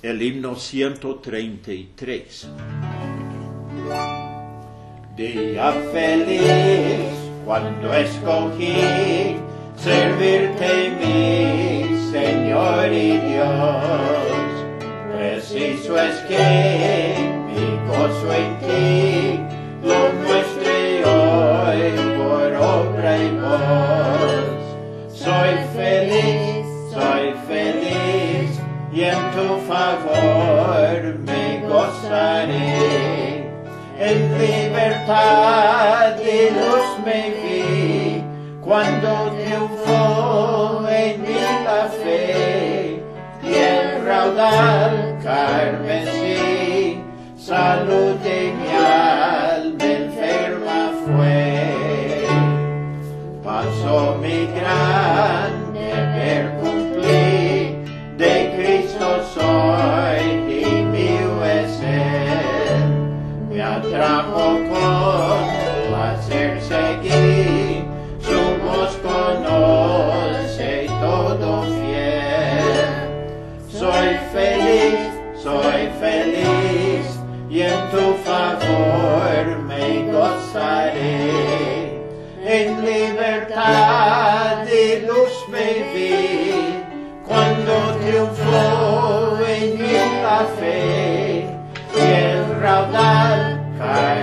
el himno 133. Día feliz cuando escogí servirte, mi Señor y Dios. Preciso es que mi gozo en ti lo muestre hoy por obra y voz. Soy feliz y en tu favor me gozaré. En libertad y luz me vi cuando triunfó en mí la fe, y el raudal carmesí salud de mi alma enferma fue. Pasó mi gran deber cumplí, de Cristo soy y mío es Él. Me atrajo con placer seguir, su voz conoce y todo fiel. Soy feliz y en tu favor me gozaré. En libertad y luz me vi cuando triunfó en mí la fe, y el raudal cae